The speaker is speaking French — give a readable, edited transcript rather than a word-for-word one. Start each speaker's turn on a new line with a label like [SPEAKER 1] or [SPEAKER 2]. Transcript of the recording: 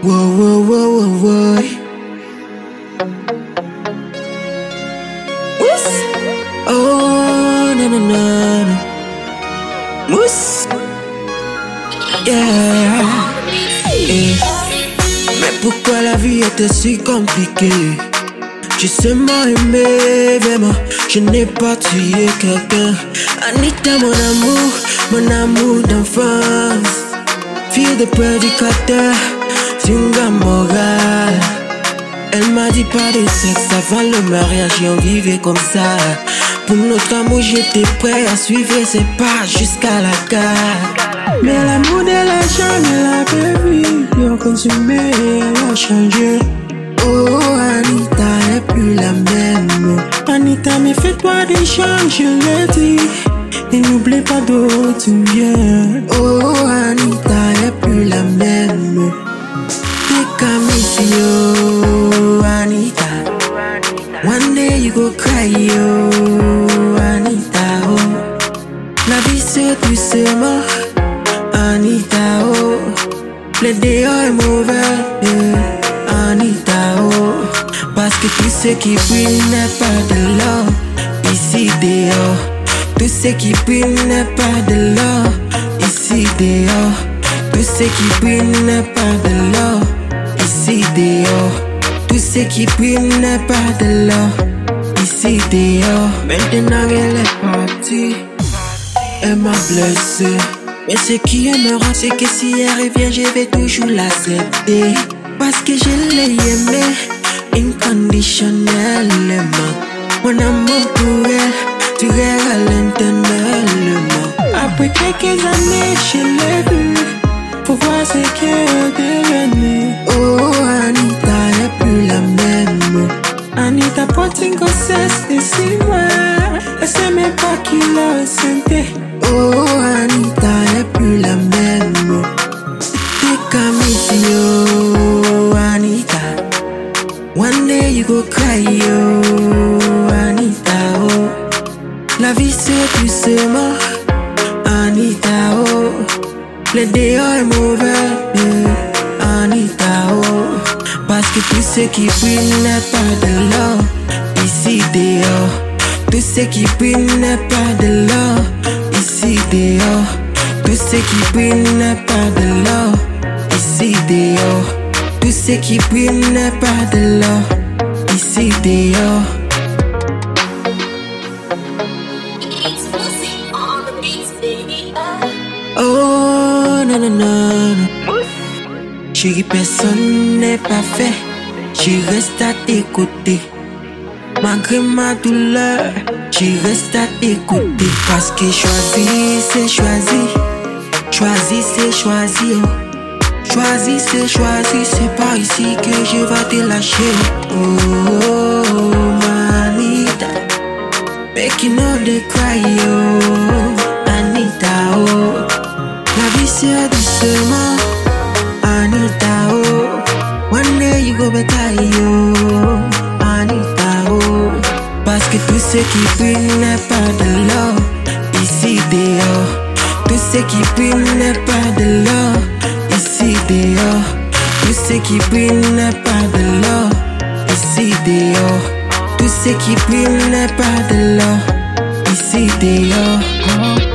[SPEAKER 1] Whoa, whoa, whoa, whoa, whoa. Mousse. Oh, na na na na. Mousse. Yeah. Mais pourquoi la vie était si compliquée? Tu sais m'aimer vraiment, je n'ai pas tué quelqu'un. Anita mon amour d'enfance. Fille de prédicateur, Zunga morale. Elle m'a dit pas de sexe avant le mariage et on vivait comme ça. Pour notre amour j'étais prêt à suivre ses pas jusqu'à la gare. Mais l'amour de l'argent ne l'avait vu, ils ont consumé, elle a changé. Oh Anita n'est plus la même. Anita mais fais-toi des changes, je l'ai dit. Et n'oublie pas d'où tu viens. Oh Anita n'est plus la même. T'es comme ici, oh Anita. One day you go cry, oh Anita, oh. La vie c'est doucement, Anita, oh. Le dehors est mauvais, Anita, oh. Parce que tout ce qui brille n'est pas de l'or. Ici dehors, tout ce qui brille n'est pas de l'or. Ici dehors, tout ce qui brille n'est pas de l'or. Ici dehors, tout ce qui brille n'est pas de l'or. Ici dehors, maintenant elle est partie. Elle m'a blessé. Mais ce qui aimera, c'est que si elle revient, je vais toujours l'accepter. Parce que je l'ai aimée inconditionnellement. Mon amour pour elle durera l'éternellement. Après quelques années, je l'ai vue pour voir ce qu'elle est devenue. Oh, Anita n'est plus la même. Anita porte une grossesse de 6 mois. Elle sait même pas qui l'a enceinte. Oh, Anita n'est plus la même. T'es comme ici, oh, Anita. One day you go cry, oh, Anita, oh. La vie c'est doucement, Anita, oh. Le dehors est mauvais, Anita, oh. Parce que tout ce qui brille n'est pas de l'or. Ici dehors, tout ce qui brille n'est pas de l'or. Ici dehors, tout ce qui brille n'est pas de l'or. Ici dehors, tout ce qui brille n'est pas de l'or. Ici dehors. Oh non non non. Chérie, personne n'est parfait. Je reste à tes côtés. Malgré ma douleur, je reste à tes côtés. Parce que choisir c'est choisir. Choisir c'est choisir. Choisir c'est choisir. C'est pas ici que je vais te lâcher. Oh Anita, making all the cry, oh Anita, oh. La vie c'est doucement, Anita, oh. One day you go better, oh Anita, oh. Parce que tout ce qui brille n'est pas de l'or. Ici dehors, tout ce qui brille n'est pas de l'or. Ici dehors, tout ce qui brille n'est pas de l'or. Ici dehors, tout ce qui brille n'est pas de l'or. Ici dehors.